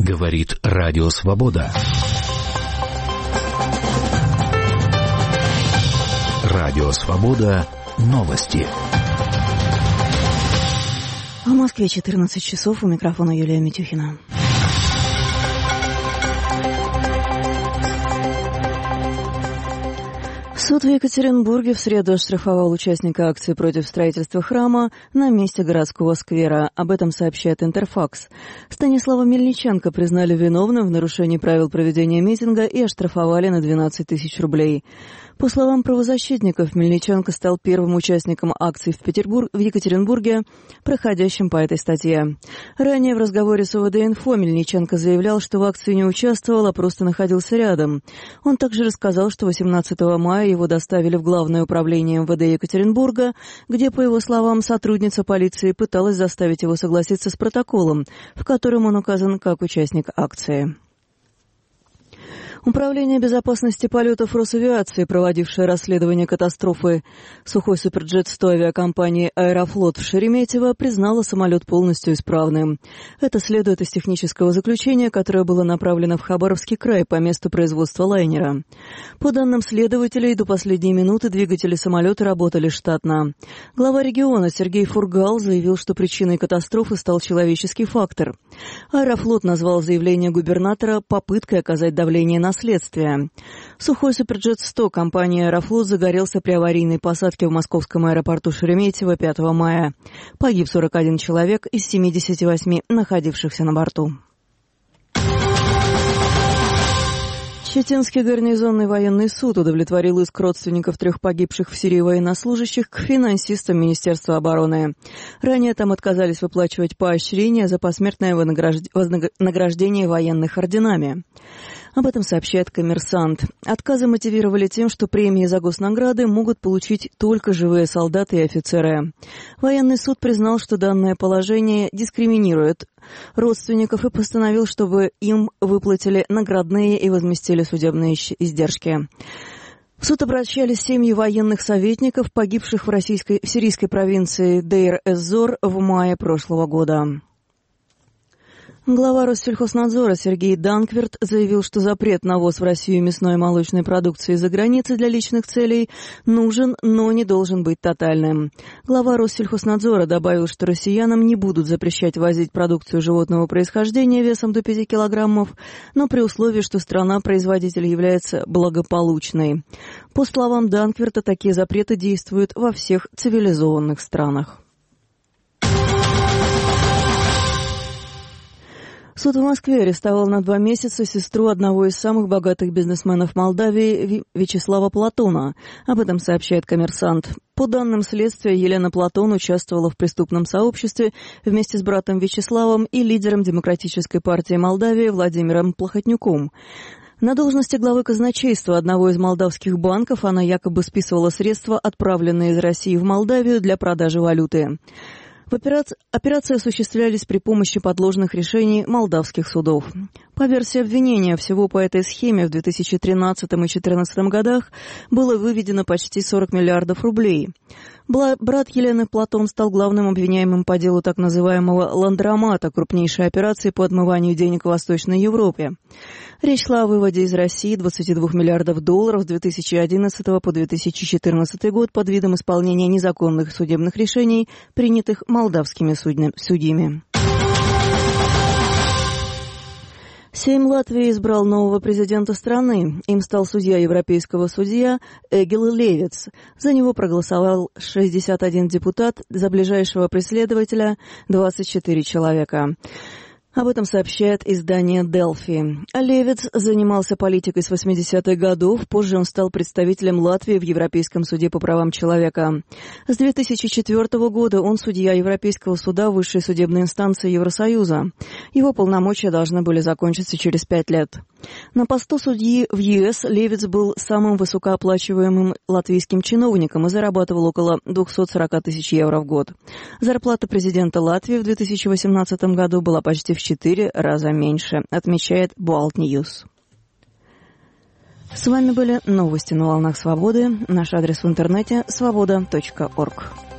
Говорит Радио Свобода. Радио Свобода. Новости. В Москве 14 часов. У микрофона Юлия Митюхина. Суд в Екатеринбурге в среду оштрафовал участника акции против строительства храма на месте городского сквера. Об этом сообщает Интерфакс. Станислава Мельниченко признали виновным в нарушении правил проведения митинга и оштрафовали на 12 тысяч рублей. По словам правозащитников, Мельниченко стал первым участником акции в Екатеринбурге, проходящим по этой статье. Ранее в разговоре с ОВД-Инфо Мельниченко заявлял, что в акции не участвовал, а просто находился рядом. Он также рассказал, что 18 мая его доставили в Главное управление МВД Екатеринбурга, где, по его словам, сотрудница полиции пыталась заставить его согласиться с протоколом, в котором он указан как участник акции. Управление безопасности полетов Росавиации, проводившее расследование катастрофы сухой Суперджет-100 авиакомпании «Аэрофлот» в Шереметьево, признало самолет полностью исправным. Это следует из технического заключения, которое было направлено в Хабаровский край по месту производства лайнера. По данным следователей, до последней минуты двигатели самолета работали штатно. Глава региона Сергей Фургал заявил, что причиной катастрофы стал человеческий фактор. «Аэрофлот» назвал заявление губернатора попыткой оказать давление на следствие. Сухой Суперджет-100 компании «Аэрофлот» загорелся при аварийной посадке в московском аэропорту Шереметьево 5 мая. Погиб 41 человек из 78 находившихся на борту. Читинский гарнизонный военный суд удовлетворил иск родственников 3 погибших в Сирии военнослужащих к финансистам Министерства обороны. Ранее там отказались выплачивать поощрения за посмертное вознаграждение военных орденами. Об этом сообщает «Коммерсант». Отказы мотивировали тем, что премии за госнаграды могут получить только живые солдаты и офицеры. Военный суд признал, что данное положение дискриминирует родственников и постановил, чтобы им выплатили наградные и возместили судебные издержки. В суд обращались семьи военных советников, погибших в сирийской провинции Дейр-эз-Зор в мае прошлого года. Глава Россельхознадзора Сергей Данквирт заявил, что запрет на ввоз в Россию мясной и молочной продукции из-за границы для личных целей нужен, но не должен быть тотальным. Глава Россельхознадзора добавил, что россиянам не будут запрещать возить продукцию животного происхождения весом до 5 килограммов, но при условии, что страна-производитель является благополучной. По словам Данквирта, такие запреты действуют во всех цивилизованных странах. Суд в Москве арестовал на 2 месяца сестру одного из самых богатых бизнесменов Молдавии Вячеслава Платона. Об этом сообщает «Коммерсант». По данным следствия, Елена Платон участвовала в преступном сообществе вместе с братом Вячеславом и лидером Демократической партии Молдавии Владимиром Плохотнюком. На должности главы казначейства одного из молдавских банков она якобы списывала средства, отправленные из России в Молдавию для продажи валюты. Операции осуществлялись при помощи подложных решений молдавских судов. По версии обвинения, всего по этой схеме в 2013 и 2014 годах было выведено почти 40 миллиардов рублей. Брат Елены Платон стал главным обвиняемым по делу так называемого «ландромата», крупнейшей операции по отмыванию денег в Восточной Европе. Речь шла о выводе из России 22 миллиардов долларов с 2011 по 2014 год под видом исполнения незаконных судебных решений, принятых молдавскими судьями. Сейм Латвии избрал нового президента страны. Им стал судья Европейского суда Эгил Левиц. За него проголосовал 61 депутат, за ближайшего преследователя 24 человека. Об этом сообщает издание «Делфи». Левиц занимался политикой с 80-х годов, позже он стал представителем Латвии в Европейском суде по правам человека. С 2004 года он судья Европейского суда высшей судебной инстанции Евросоюза. Его полномочия должны были закончиться через 5 лет. На посту судьи в ЕС Левиц был самым высокооплачиваемым латвийским чиновником и зарабатывал около 240 тысяч евро в год. Зарплата президента Латвии в 2018 году была почти в 4 раза меньше, отмечает Буалт Ньюс. С вами были новости на волнах свободы. Наш адрес в интернете – svoboda.org.